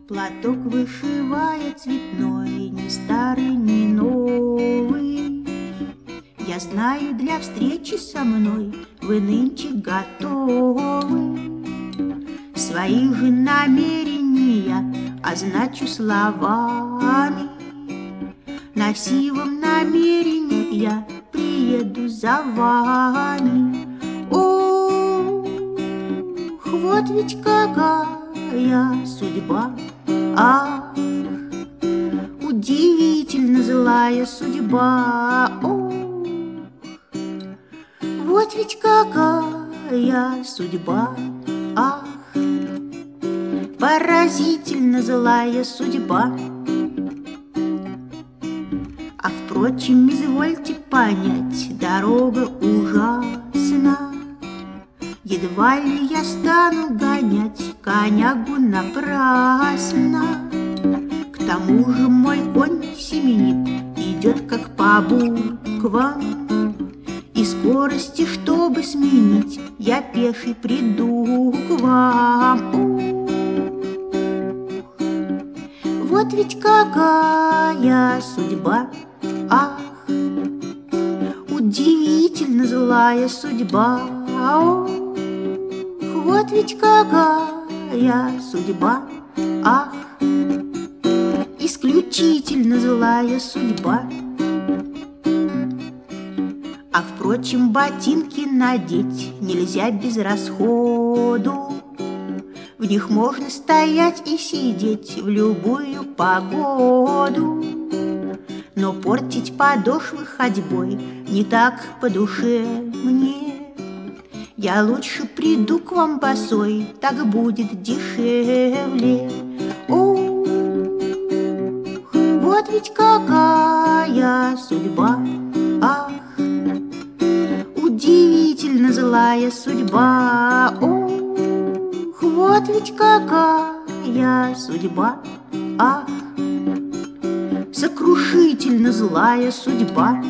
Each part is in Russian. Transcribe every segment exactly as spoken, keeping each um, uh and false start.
Платок вышивая цветной, ни старый, ни новый. Я знаю, для встречи со мной вы нынче готовы. Свои же намерения означу словами. На сивом намерении я приеду за вами. Ох, вот ведь какая судьба! Ах, удивительно злая судьба! Ох, вот ведь какая судьба! Ах, поразительно злая судьба! А впрочем, извольте понять, дорога ужасна. Едва ли я стану гонять конягу напрасно. К тому же мой конь семенит, идет как по буквам. И скорости, чтобы сменить, я пеший приду к вам. Ух, вот ведь какая судьба! Ах, удивительно злая судьба! Ох, вот ведь какая судьба! Ах, исключительно злая судьба! А впрочем, ботинки надеть нельзя без расходу. В них можно стоять и сидеть в любую погоду. Но портить подошвы ходьбой не так по душе мне. Я лучше приду к вам босой, так будет дешевле. Ух, вот ведь какая судьба! Ах, удивительно злая судьба! Ох, вот ведь какая судьба! Ах, сокрушительно злая судьба!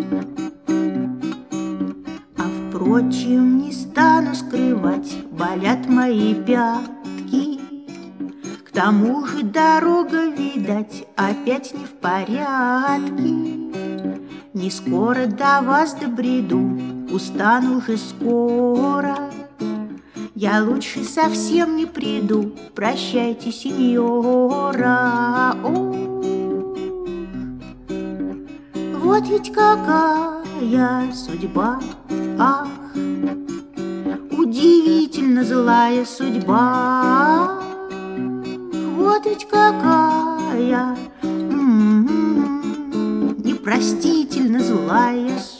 А впрочем, не стану скрывать, болят мои пятки. К тому же дорога, видать, опять не в порядке. Не скоро до вас добреду, устану уже скоро. Я лучше совсем не приду, прощайте, сеньора. О, вот ведь какая судьба! Ах, удивительно злая судьба! Вот ведь какая м-м-м, непростительно злая судьба!